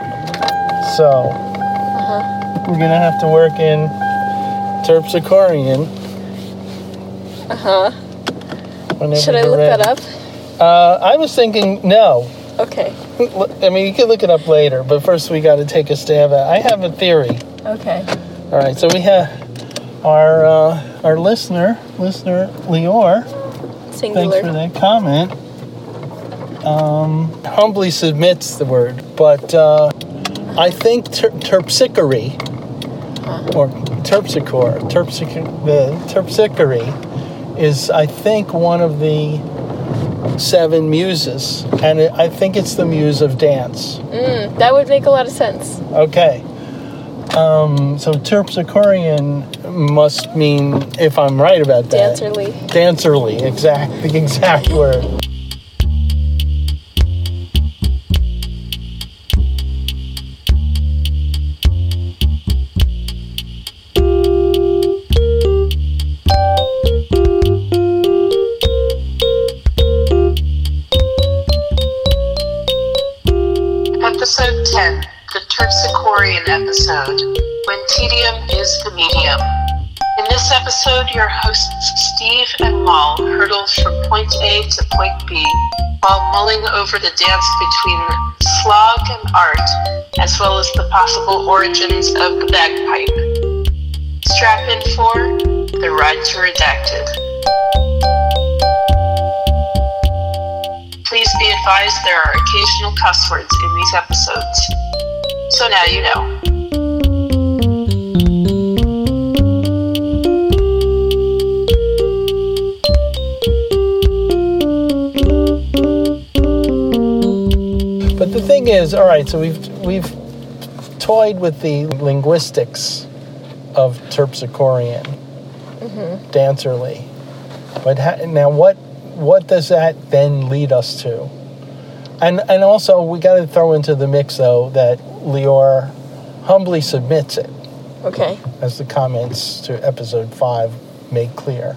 So, we're going to have to work in Terpsichorean. Should I look that up? I was thinking no. Okay. I mean, you can look it up later, but first we got to take a stab at it. I have a theory. Okay. All right, so we have our listener Lior. Singular. Thanks for that comment. Humbly submits the word, but I think terpsichore or terpsichore is, I think, one of the 7 muses, and I think it's the muse of dance. That would make a lot of sense. Okay. So Terpsichorean must mean, if I'm right about that, dancerly, the exact word. Episode 10, the Terpsichorean episode, when tedium is the medium. In this episode, your hosts Steve and Mal hurtle from point A to point B while mulling over the dance between slog and art, as well as the possible origins of the bagpipe. Strap in for The Ride to Redacted. Please be advised there are occasional cuss words in these episodes. So now you know. But the thing is, all right, so we've toyed with the linguistics of Terpsichorean, dancerly. But now what does that then lead us to? And also, we got to throw into the mix, though, that Lior humbly submits it. Okay. As the comments to episode 5 make clear.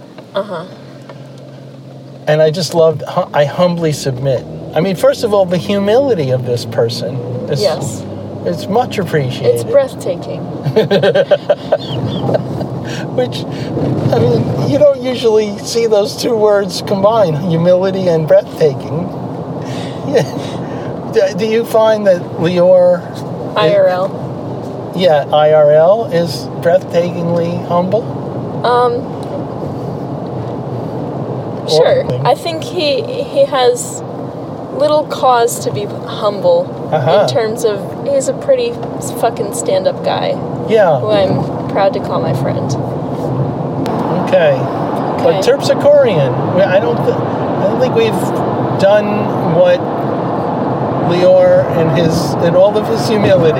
And I just loved, I humbly submit. I mean, first of all, the humility of this person is, it's much appreciated. It's breathtaking. Which, I mean, you don't usually see those 2 words combined, humility and breathtaking. Do you find that Lior... IRL. IRL is breathtakingly humble? Sure. I think he has little cause to be humble in terms of he's a pretty fucking stand-up guy. Yeah. Who I'm proud to call my friend. Okay. But Terpsichorean, I don't think we've done what Lior and all of his humility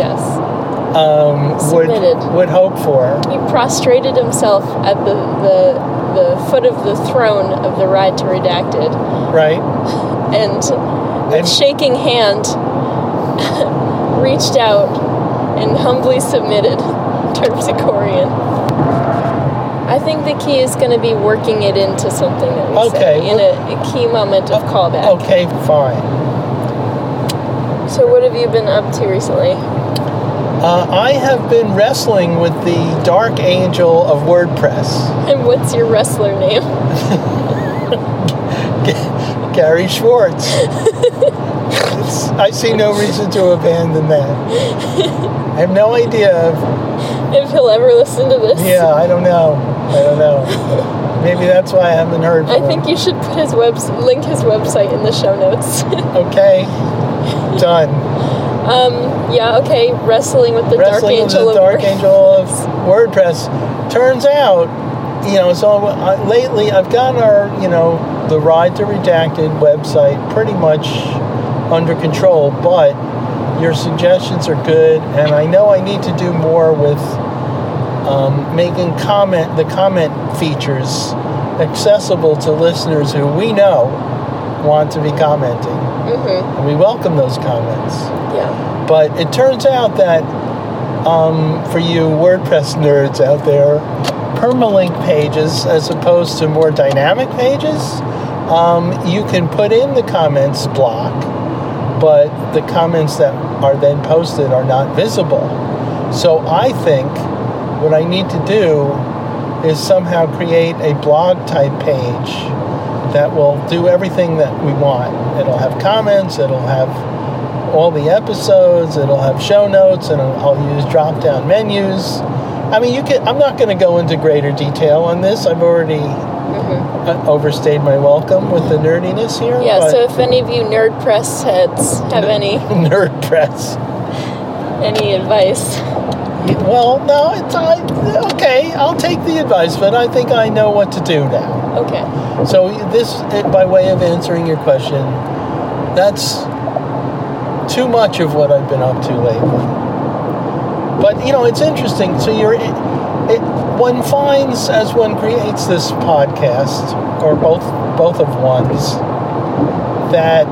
would hope for. He prostrated himself at the foot of the throne of the Ride to Redacted. Right. And with shaking hand reached out and humbly submitted Terpsichorean. I think the key is going to be working it into something that we say in a key moment of callback. Okay, fine. So what have you been up to recently? I have been wrestling with the Dark Angel of WordPress. And what's your wrestler name? Gary Schwartz. I see no reason to abandon that. I have no idea if he'll ever listen to this. Yeah, I don't know. Maybe that's why I haven't heard from him. I think you should put link his website in the show notes. Okay. Done. Wrestling with the Dark Angel of WordPress. Turns out, lately I've gotten the Ride to Redacted website pretty much under control, but your suggestions are good, and I know I need to do more with making the comment features accessible to listeners who we know want to be commenting. And we welcome those comments. Yeah. But it turns out that for you WordPress nerds out there, permalink pages as opposed to more dynamic pages, you can put in the comments block but the comments that are then posted are not visible. So I think what I need to do is somehow create a blog type page that will do everything that we want. It'll have comments, it'll have all the episodes, it'll have show notes, and I'll use drop down menus. I mean, I'm not going to go into greater detail on this. I've already overstayed my welcome with the nerdiness here. Yeah, so if any of you Nerd Press heads have any Nerd Press, any advice? Well, no, okay. I'll take the advice, but I think I know what to do now. Okay. So this, by way of answering your question, that's too much of what I've been up to lately. But it's interesting. So one finds as one creates this podcast, or both of ones, that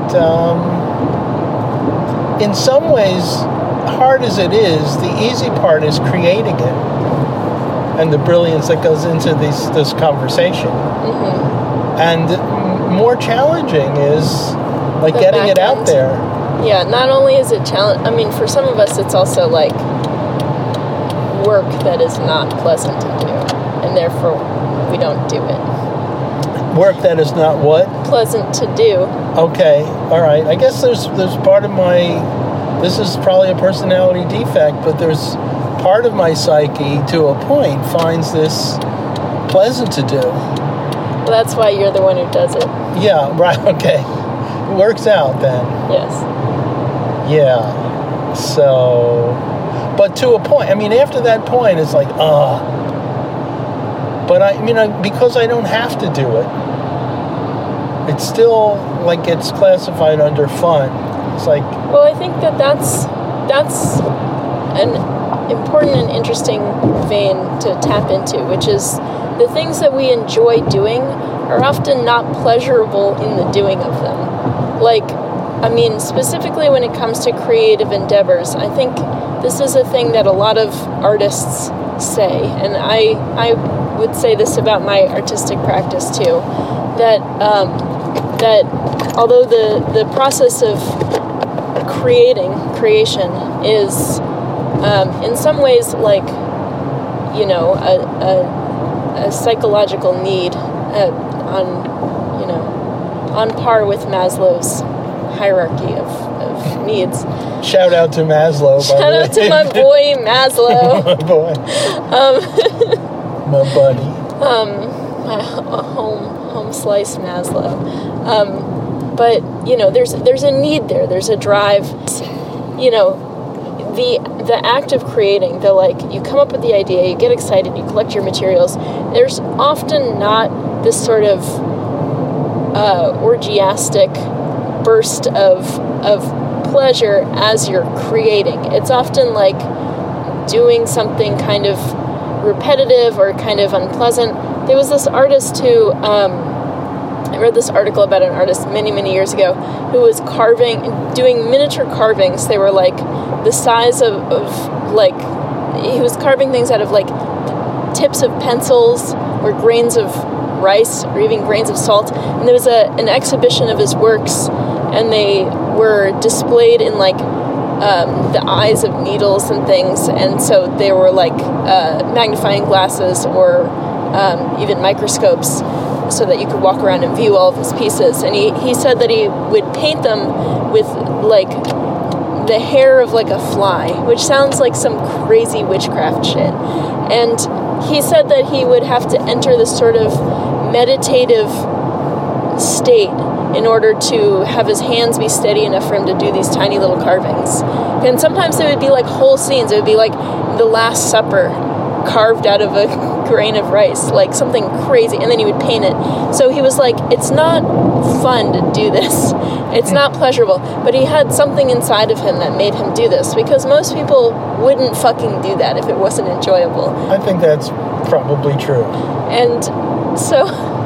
in some ways, hard as it is, the easy part is creating it, and the brilliance that goes into this conversation. And more challenging is like getting it out there. Yeah, not only is it challenge. I mean, for some of us, it's also like work that is not pleasant to do, and therefore we don't do it. Work that is not what? Pleasant to do. Okay, all right. I guess there's part of my, this is probably a personality defect, but there's part of my psyche to a point finds this pleasant to do. Well, that's why you're the one who does it. Yeah, right, okay. It works out then. Yes. Yeah. So, but to a point, I mean, after that point, it's like, But because I don't have to do it, it's still like gets classified under fun. It's like... Well, I think that's an important and interesting vein to tap into, which is the things that we enjoy doing are often not pleasurable in the doing of them. Specifically when it comes to creative endeavors, I think this is a thing that a lot of artists say, and I would say this about my artistic practice too, that although the process of creation is in some ways like a psychological need on par with Maslow's hierarchy of needs. Shout out to Maslow. Shout out to my boy Maslow. My boy. My buddy. My home slice Maslow. But there's a need there. There's a drive. The act of creating, you come up with the idea, you get excited, you collect your materials. There's often not this sort of orgiastic burst of pleasure as you're creating. It's often like doing something kind of repetitive or kind of unpleasant. There was this artist who I read this article about an artist many, many years ago who was doing miniature carvings. They were like the size of he was carving things out of like tips of pencils or grains of rice or even grains of salt. And there was an exhibition of his works, and they were displayed in like the eyes of needles and things. And so they were like magnifying glasses or even microscopes, so that you could walk around and view all of his pieces. And he said that he would paint them with like the hair of like a fly, which sounds like some crazy witchcraft shit. And he said that he would have to enter this sort of meditative state in order to have his hands be steady enough for him to do these tiny little carvings. And sometimes it would be like whole scenes. It would be like the Last Supper carved out of a grain of rice, like something crazy, and then he would paint it. So he was like, it's not fun to do this. It's not pleasurable. But he had something inside of him that made him do this, because most people wouldn't fucking do that if it wasn't enjoyable. I think that's probably true. And so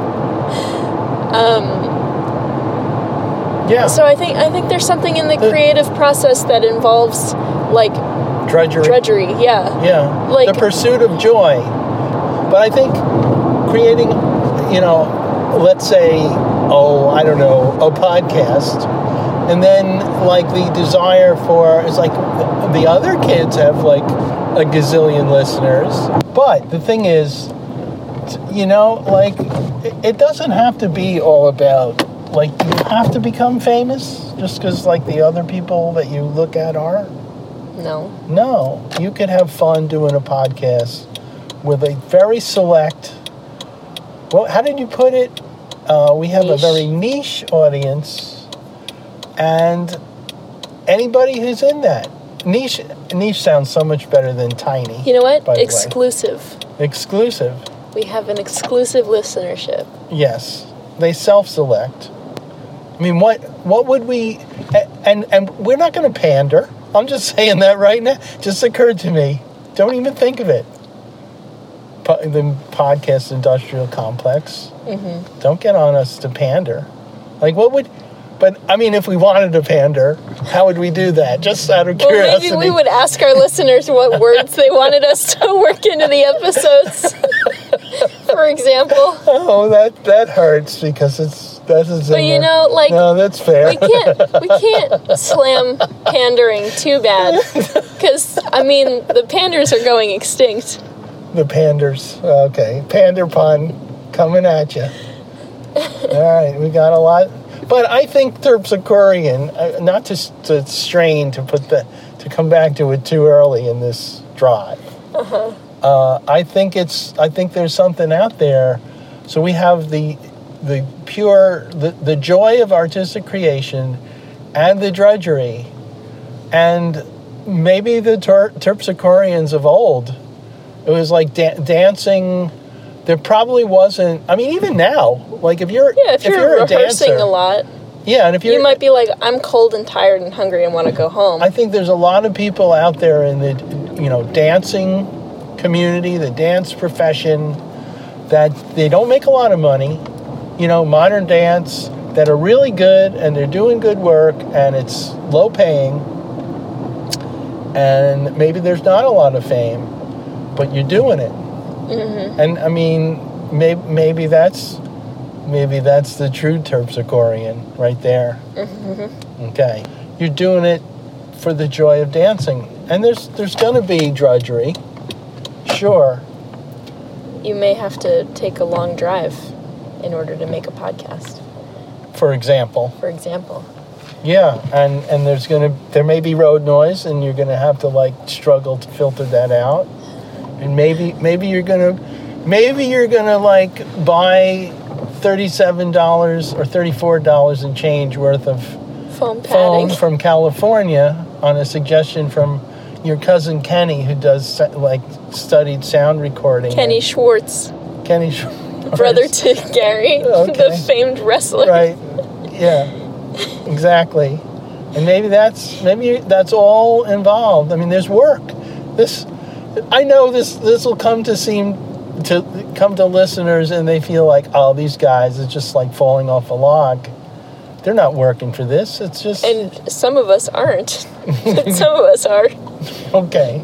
yeah. So I think there's something in the creative process that involves like drudgery, yeah. Yeah. Like the pursuit of joy. But I think creating, let's say, a podcast And then, like, the desire for, it's like the other kids have, like, a gazillion listeners. But the thing is, you know, like, it doesn't have to be all about, like, you have to become famous just because, like, the other people that you look at are. No. You could have fun doing a podcast with a very select, well, how did you put it? We have a very niche audience. And anybody who's in that. Niche sounds so much better than tiny. You know what? Exclusive. Exclusive. We have an exclusive listenership. Yes. They self-select. I mean, what would we... And we're not going to pander. I'm just saying that right now. Just occurred to me. Don't even think of it. The podcast industrial complex. Mm-hmm. Don't get on us to pander. Like, what would... But, I mean, if we wanted to pander, how would we do that? Just out of curiosity. Well, maybe we would ask our listeners what words they wanted us to work into the episodes. For example. Oh, that hurts because that's a zinger. But, you know, like... No, that's fair. We can't slam pandering too bad. Because, I mean, the panders are going extinct. The panders. Okay. Pander pun coming at you. All right. We got a lot... But I think Terpsichorean, not to strain to come back to it too early in this drive. I think there's something out there. So we have the pure the joy of artistic creation, and the drudgery, and maybe the Terpsichoreans of old. It was like dancing. There probably wasn't. I mean, even now, like if you're rehearsing a dancer, a lot, yeah, and if you might be like, I'm cold and tired and hungry and want to go home. I think there's a lot of people out there in the dancing community, the dance profession, that they don't make a lot of money. Modern dance, that are really good and they're doing good work and it's low paying, and maybe there's not a lot of fame, but you're doing it. Mm-hmm. And I mean, maybe that's the true Terpsichorean right there. Mm-hmm. Okay, you're doing it for the joy of dancing, and there's going to be drudgery, sure. You may have to take a long drive in order to make a podcast. For example. Yeah, and there may be road noise, and you're gonna have to like struggle to filter that out. And maybe you're gonna like buy $37 or $34 and change worth of foam from California on a suggestion from your cousin Kenny, who does like studied sound recording. Kenny Schwartz, brother to Gary, okay. The famed wrestler. Right. Yeah. Exactly. And maybe that's all involved. I mean, there's work. I know this will come to listeners, and they feel like, oh, these guys are just like falling off a log. They're not working for this. It's just... And some of us aren't. Some of us are. Okay.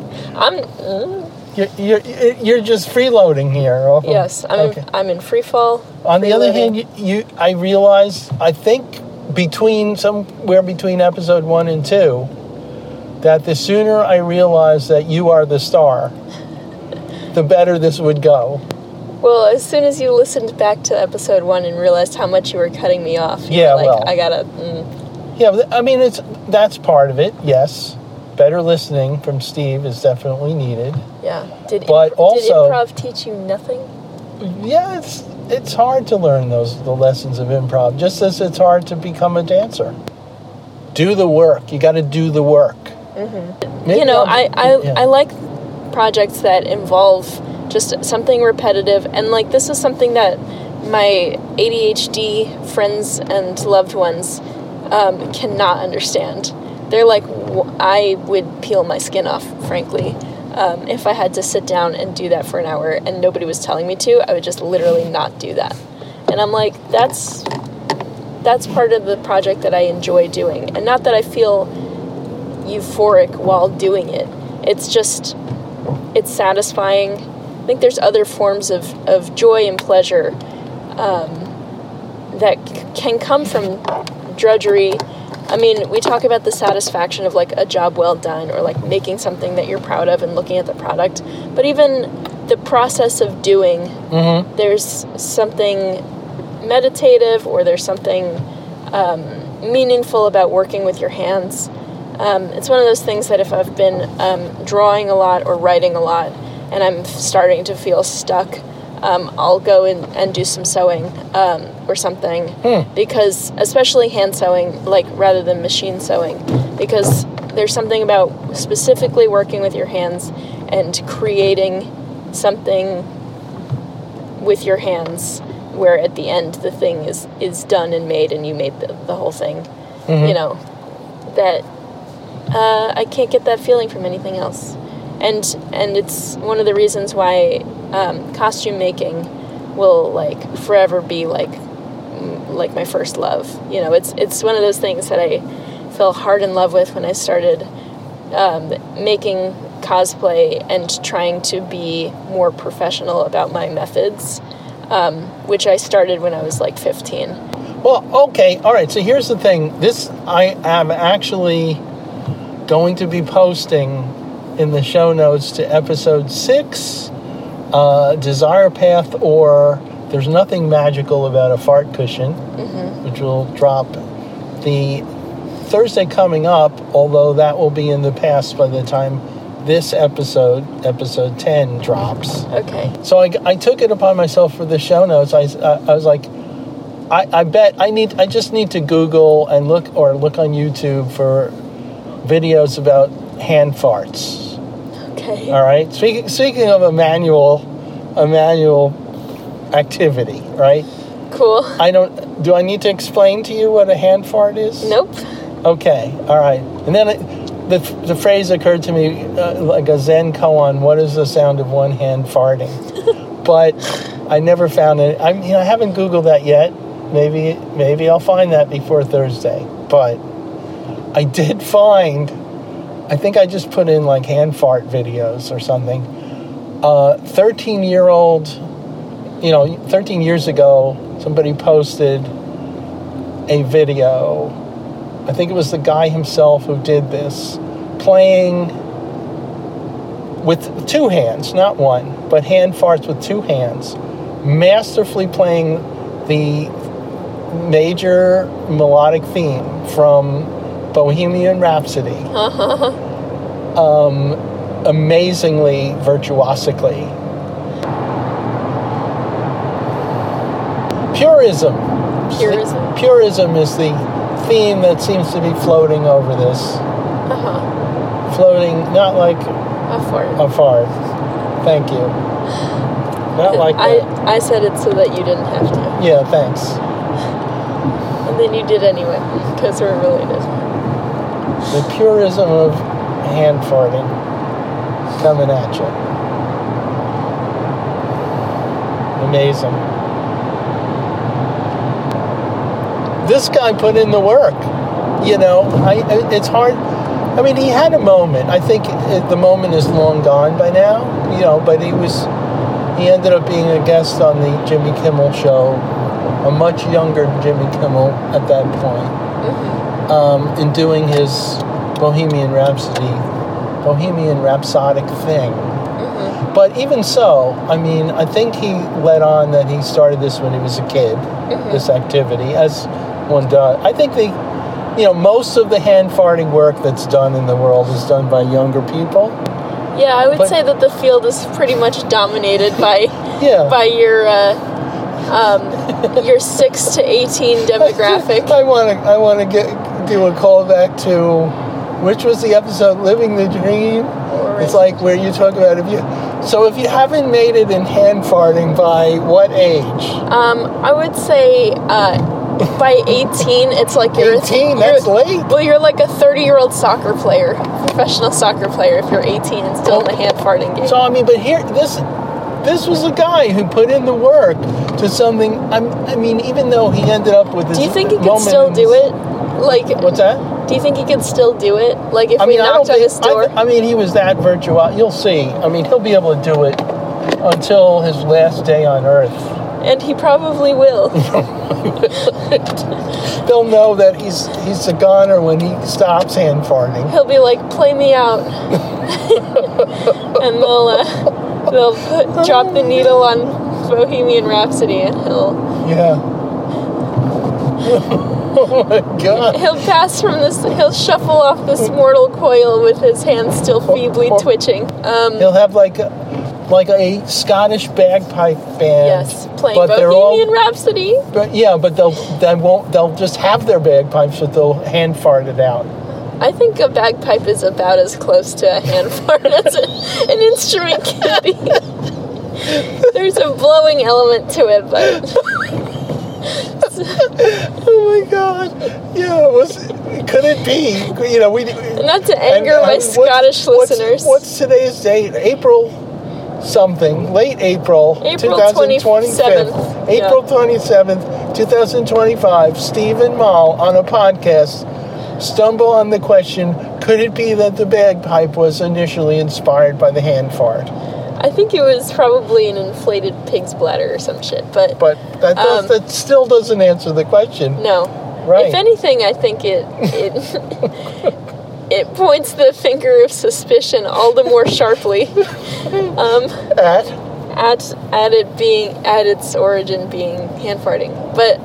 You're just freeloading here. Yes, I'm in free fall. On the other hand, I realize, I think somewhere between episode 1 and 2, that the sooner I realize that you are the star, the better this would go. Well, as soon as you listened back to episode 1 and realized how much you were cutting me off, I gotta... Yeah, I mean, that's part of it, yes. Better listening from Steve is definitely needed. Yeah. Did also, improv teach you nothing? Yeah, it's hard to learn the lessons of improv, just as it's hard to become a dancer. Do the work. You got to do the work. Mm-hmm. I like projects that involve just something repetitive, and like this is something that my ADHD friends and loved ones cannot understand. They're like, I would peel my skin off, frankly, if I had to sit down and do that for an hour and nobody was telling me to. I would just literally not do that. And I'm like, that's part of the project that I enjoy doing. And not that I feel euphoric while doing it. It's satisfying. I think there's other forms of joy and pleasure that can come from drudgery I mean, we talk about the satisfaction of like a job well done or like making something that you're proud of and looking at the product. But even the process of doing, there's something meditative or there's something meaningful about working with your hands. It's one of those things that if I've been drawing a lot or writing a lot and I'm starting to feel stuck, I'll go and do some sewing or something, because especially hand sewing, like rather than machine sewing, because there's something about specifically working with your hands and creating something with your hands where at the end the thing is done and made and you made the whole thing, you know, that I can't get that feeling from anything else. And it's one of the reasons why costume making will like forever be like my first love. You know, it's one of those things that I fell hard in love with when I started making cosplay and trying to be more professional about my methods, which I started when I was like 15. Well, okay, all right. So here's the thing. I am actually going to be posting in the show notes to episode 6, Desire Path, or There's Nothing Magical About a Fart Cushion, which will drop the Thursday coming up, although that will be in the past by the time this episode 10, drops. Okay. So I took it upon myself for the show notes. I was like, I bet I just need to Google and look on YouTube for videos about hand farts. Okay. All right. Speaking of a manual activity, right? Cool. Do I need to explain to you what a hand fart is? Nope. Okay. All right. And then the phrase occurred to me like a Zen koan. What is the sound of one hand farting? But I never found it. I haven't Googled that yet. Maybe I'll find that before Thursday. But I did find. I think I just put in like hand fart videos or something. 13 years ago, somebody posted a video. I think it was the guy himself who did this, playing with 2 hands, not one, but hand farts with 2 hands, masterfully playing the major melodic theme from Bohemian Rhapsody, amazingly virtuosically. Purism is the theme that seems to be floating over this. Floating, not like a fart. Thank you. Not like that. I said it so that you didn't have to. Yeah, thanks. And then you did anyway, because we're related. The purism of hand farting coming at you. Amazing. This guy put in the work. You know, it's hard. I mean, he had a moment. I think the moment is long gone by now. You know, but he ended up being a guest on the Jimmy Kimmel show, a much younger Jimmy Kimmel at that point. In doing his Bohemian Rhapsodic thing. But even so, I mean, I think he let on that he started this when he was a kid, this activity, as one does. I think most of the hand farting work that's done in the world is done by younger people. Yeah, I would say that the field is pretty much dominated by your 6 to 18 demographic. I want to do a callback to, which was the episode Living the Dream. Right. It's like where you talk about if you haven't made it in hand farting by what age? I would say by 18, it's like you're 18. That's late. Well, you're like a 30-year-old soccer player, professional soccer player. If you're 18 and still in the hand farting game. So I mean, but here this was a guy who put in the work to something. I mean, even though he ended up with this. Do you think he could still do it? Like, what's that? Do you think he could still do it? Like, if we knocked on his door? I mean, he was that virtuous. You'll see. I mean, he'll be able to do it until his last day on Earth. And he probably will. They'll know that he's a goner when he stops hand farting. He'll be like, play me out. And they'll drop the needle on Bohemian Rhapsody and he'll... Yeah. Oh my God. He'll shuffle off this mortal coil with his hands still feebly twitching. He'll have like a Scottish bagpipe band. Yes, playing Bohemian Rhapsody. But they'll just have their bagpipes, but they'll hand fart it out. I think a bagpipe is about as close to a hand fart as an instrument can be. There's a blowing element to it, but... Oh my God! Yeah, could it be? Not to anger my Scottish listeners. What's today's date? April something. Late April. April 27th. April 27th, 2025. Steve and Mal on a podcast stumble on the question: could it be that the bagpipe was initially inspired by the hand fart? I think it was probably an inflated pig's bladder or some shit, but that still doesn't answer the question. No. Right. If anything, I think it it points the finger of suspicion all the more sharply at it being at its origin being hand farting. But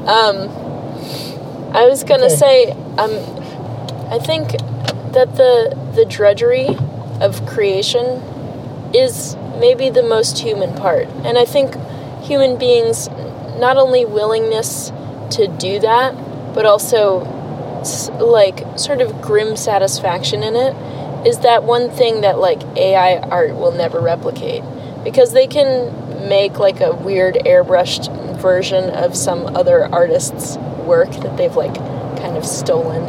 I was gonna say I think that the drudgery of creation is maybe the most human part. And I think human beings, not only willingness to do that, but also like sort of grim satisfaction in it, is that one thing that like AI art will never replicate. Because they can make like a weird airbrushed version of some other artist's work that they've like kind of stolen,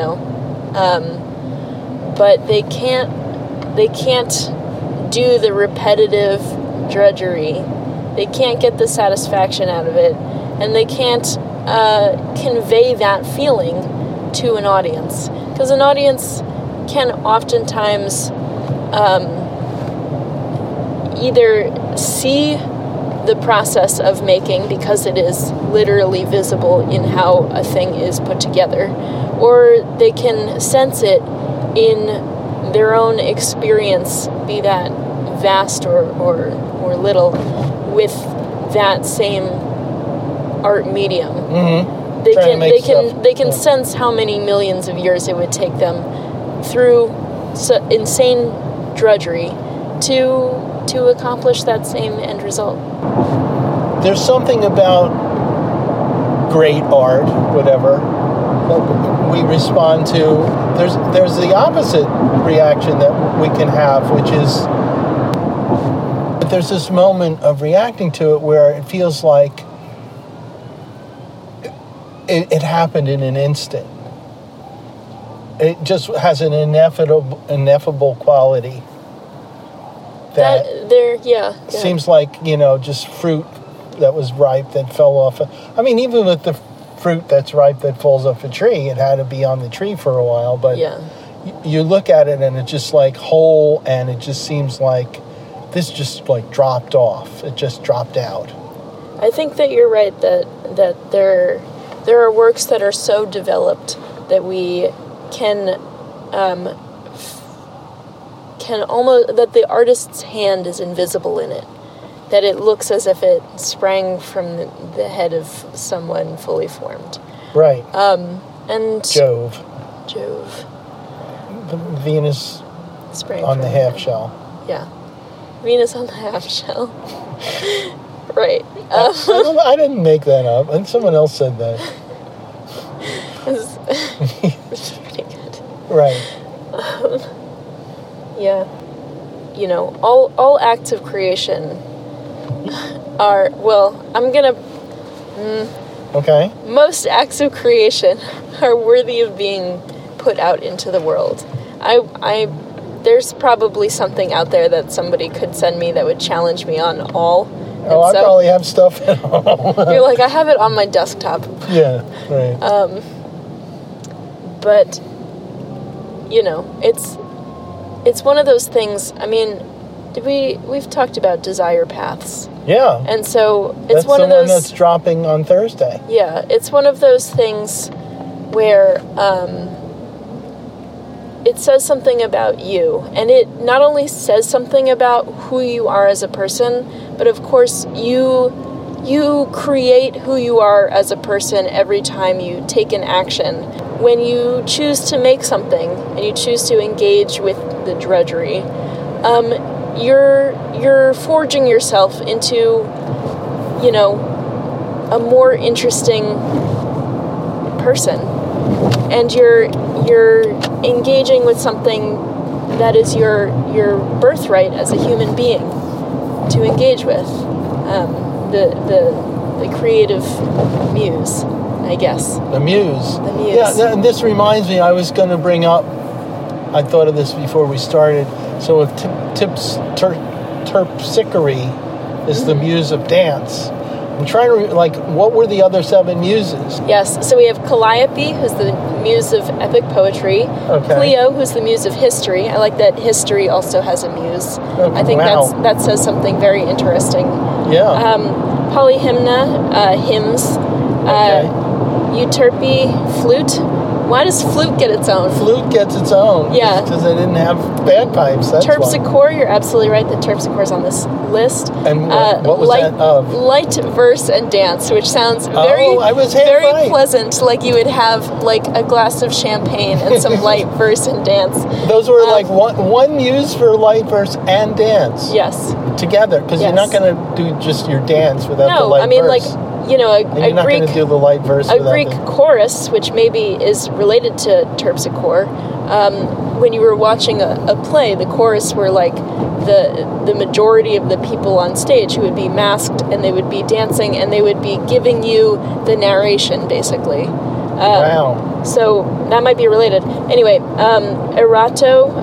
but they can't do the repetitive drudgery. They can't get the satisfaction out of it, and they can't convey that feeling to an audience, because an audience can oftentimes either see the process of making because it is literally visible in how a thing is put together, or they can sense it in their own experience, be that vast or little, with that same art medium. Mm-hmm. They can sense how many millions of years it would take them through insane drudgery to accomplish that same end result. There's something about great art, whatever, that we respond to. There's the opposite reaction that we can have, which is there's this moment of reacting to it where it feels like it happened in an instant. It just has an ineffable quality. Seems like, just fruit that was ripe that fell off. I mean, even with the fruit that's ripe that falls off a tree, it had to be on the tree for a while. But you look at it and it's just like whole, and it just seems like this just like dropped off. It just dropped out. I think that you're right that there are works that are so developed that we can almost, that the artist's hand is invisible in it, that it looks as if it sprang from the head of someone fully formed. Right. And Jove. The Venus sprang on the half shell. Yeah. Venus on the half shell. Right. I didn't make that up, and someone else said that. It's pretty good. Right. Yeah. All acts of creation are, okay. Most acts of creation are worthy of being put out into the world. There's probably something out there that somebody could send me that would challenge me on all. Oh, I probably have stuff at all. You're like, I have it on my desktop. Yeah, right. But, it's one of those things. I mean, We've talked about desire paths. Yeah. And so it's That's one the of those. one that's dropping on Thursday. Yeah, it's one of those things where it says something about you, and it not only says something about who you are as a person, but of course you create who you are as a person every time you take an action. When you choose to make something and you choose to engage with the drudgery, you're forging yourself into, a more interesting person, and you're engaging with something that is your birthright as a human being to engage with, the creative muse, I guess. The muse. The muse. Yeah, and this reminds me, I was going to bring up, I thought of this before we started, so if Terpsichore is the muse of dance, I'm trying to, what were the other 7 muses? Yes, so we have Calliope, who's the muse of epic poetry. Okay. Clio, who's the muse of history. I like that history also has a muse. Oh, I think wow. that says something very interesting. Yeah. Polyhymna, hymns. Okay. Euterpe, flute. Why does flute get its own? Flute gets its own. Yeah. Because they didn't have bagpipes, that's why. Terpsichore, you're absolutely right that Terpsichore is on this list. And what was that of? Light verse and dance, which sounds very, I was half very right. pleasant, like you would have like a glass of champagne and some light verse and dance. Those were one muse for light verse and dance. Yes. Together, because you're Yes. not going to do just your dance without the No, light I mean verse. a you're not Greek going to do the light verse a without Greek chorus, which maybe is related to Terpsichore. When you were watching a play, the chorus were like the majority of the people on stage who would be masked, and they would be dancing, and they would be giving you the narration, basically. Wow. So that might be related. Anyway, Erato,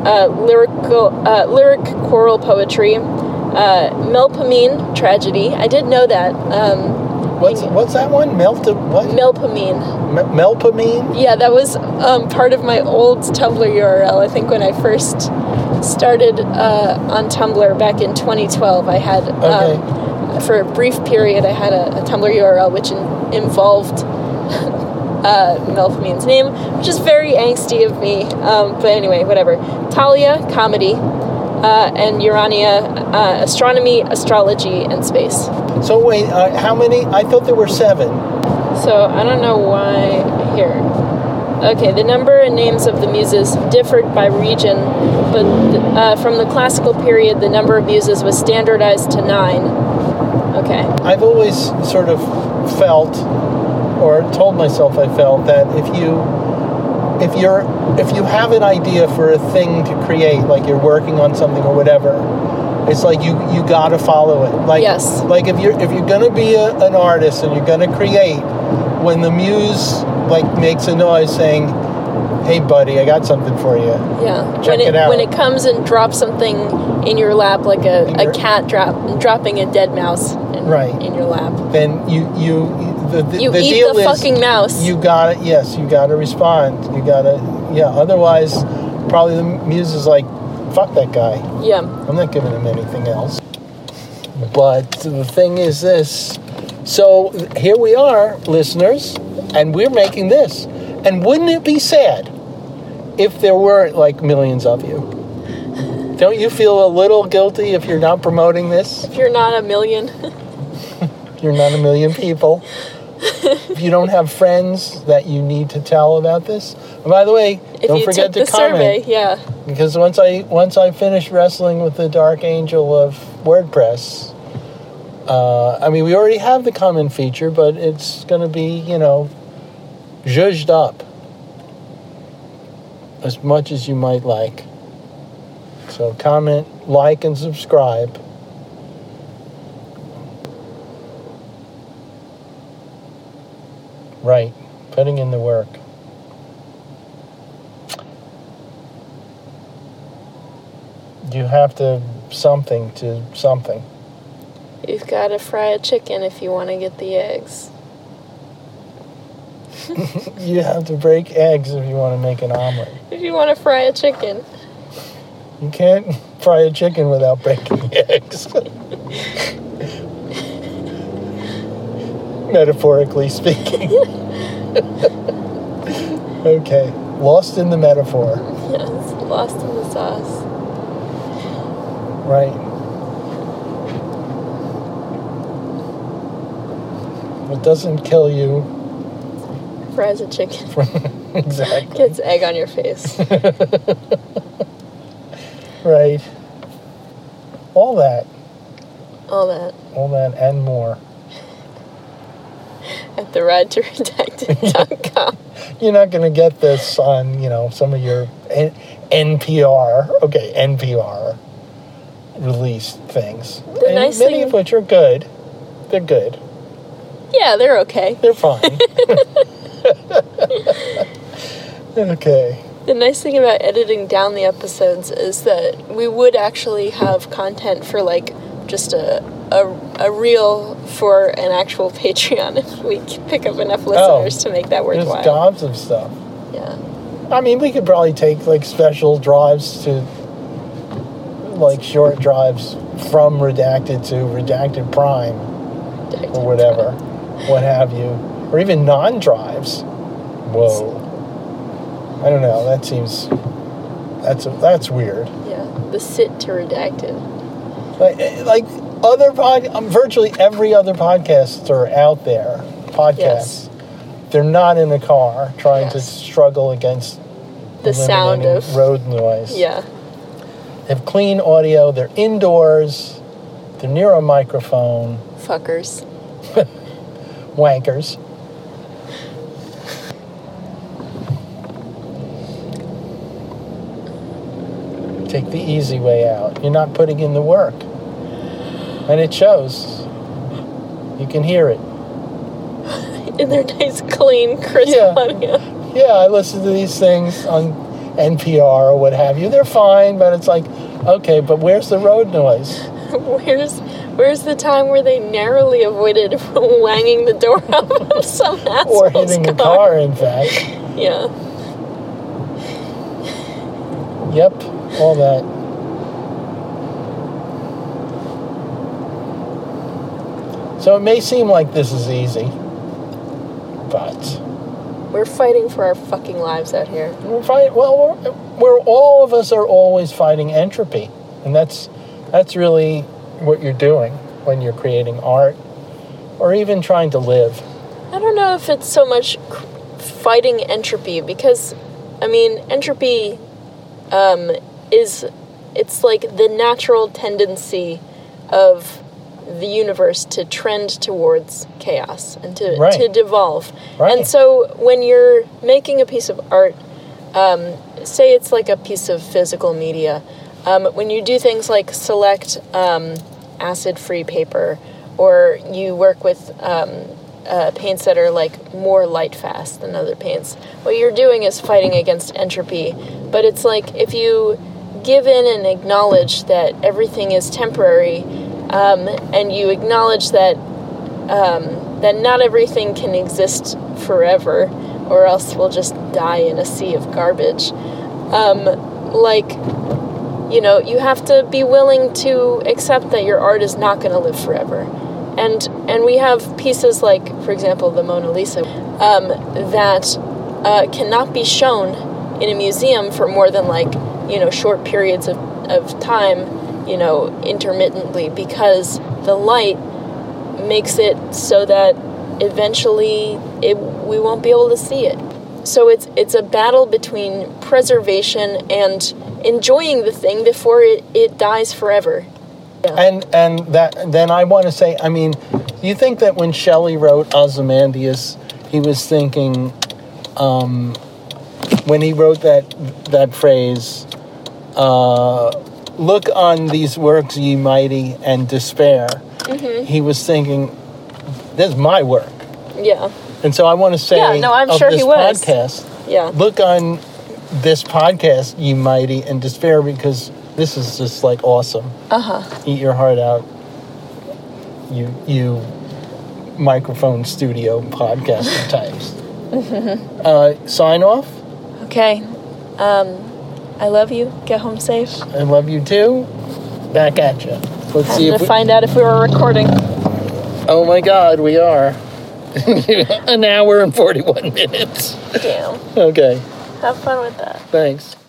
lyric choral poetry. Melpomene, tragedy. I did know that. What's that one? Melpomene. Melpomene? Yeah, that was part of my old Tumblr URL. I think when I first started on Tumblr back in 2012, I had, for a brief period, I had a Tumblr URL which involved Melpomene's name, which is very angsty of me. But anyway, whatever. Talia, comedy. And Urania, astronomy, astrology, and space. So wait, how many? I thought there were 7. So I don't know why here. Okay, the number and names of the muses differed by region, but from the classical period, the number of muses was standardized to 9. Okay. I've always sort of felt, or told myself I felt, that if you have an idea for a thing to create, like you're working on something or whatever, it's like you got to follow it. Yes. Like if you're going to be an artist and you're going to create, when the muse makes a noise saying, "Hey buddy, I got something for you." Yeah. Check it out. When it comes and drops something in your lap, like a cat dropping a dead mouse in your lap. Then the eat deal the is fucking mouse. You got it. Yes, you got to respond. You got to. Yeah. Otherwise, probably the muse is like, "Fuck that guy." Yeah. I'm not giving him anything else. But the thing is this. So here we are, listeners, and we're making this. And wouldn't it be sad if there weren't millions of you? Don't you feel a little guilty if you're not promoting this? If you're not a million. You're not a million people. If you don't have friends that you need to tell about this. And by the way, don't forget to comment. Survey, yeah. Because once I finish wrestling with the Dark Angel of WordPress, we already have the comment feature, but it's going to be, zhuzhed up as much as you might like. So comment, like, and subscribe. Right, putting in the work. You have to something to something. You've got to fry a chicken if you want to get the eggs. You have to break eggs if you want to make an omelet. If you want to fry a chicken. You can't fry a chicken without breaking the eggs. Metaphorically speaking. Okay. Lost in the metaphor. Yes, lost in the sauce. Right. What doesn't kill you. Fries a chicken. Exactly. Gets egg on your face. Right. All that. All that. All that and more. At theridetoredacted.com. You're not going to get this on, some of your NPR. Okay, NPR released things. The nice many thing- of which are good. They're good. Yeah, they're okay. They're fine. Okay. The nice thing about editing down the episodes is that we would actually have content for just a reel for an actual Patreon if we could pick up enough listeners to make that There's worthwhile. gobs of stuff. Yeah. I mean, we could probably take special drives to short drives from Redacted to Redacted Prime or whatever, what have you, or even non-drives. Whoa. I don't know. That seems that's weird. Yeah. The sit to Redacted. Like other virtually every other podcaster out there, podcasts, they're not in a car trying to struggle against the sound of road noise. Yeah. They have clean audio. They're indoors. They're near a microphone. Fuckers. Wankers. Take the easy way out. You're not putting in the work. And it shows. You can hear it. In their nice, clean, crisp audio. Yeah, I listen to these things on NPR or what have you. They're fine, but it's okay, but where's the road noise? Where's the time where they narrowly avoided wanging the door out of some asshole's Or hitting a car, in fact. Yeah. Yep, all that. So it may seem like this is easy, but we're fighting for our fucking lives out here. We're fighting. Well, we're all of us are always fighting entropy, and that's really what you're doing when you're creating art, or even trying to live. I don't know if it's so much fighting entropy, because, entropy it's like the natural tendency of the universe to trend towards chaos and to devolve. Right. And so when you're making a piece of art, say it's like a piece of physical media, when you do things like select acid-free paper, or you work with paints that are more light-fast than other paints, what you're doing is fighting against entropy. But it's if you give in and acknowledge that everything is temporary, and you acknowledge that that not everything can exist forever, or else we'll just die in a sea of garbage. You have to be willing to accept that your art is not going to live forever. And we have pieces like, for example, the Mona Lisa, that cannot be shown in a museum for more than short periods of time, intermittently, because the light makes it so that eventually we won't be able to see it. So it's a battle between preservation and enjoying the thing before it dies forever. Yeah. And then I want to say, do you think that when Shelley wrote Ozymandias, he was thinking, when he wrote that phrase, look on these works, ye mighty, and despair, he was thinking, this is my work. Yeah. And so I want to say, I'm sure he was. Podcast, look on this podcast, ye mighty, and despair, because this is just awesome. Eat your heart out, you microphone studio podcaster types. Sign off. Okay. I love you. Get home safe. I love you too. Back at you. Let's see if find out if we were recording. Oh my God, we are. An hour and 41 minutes. Damn. Okay. Have fun with that. Thanks.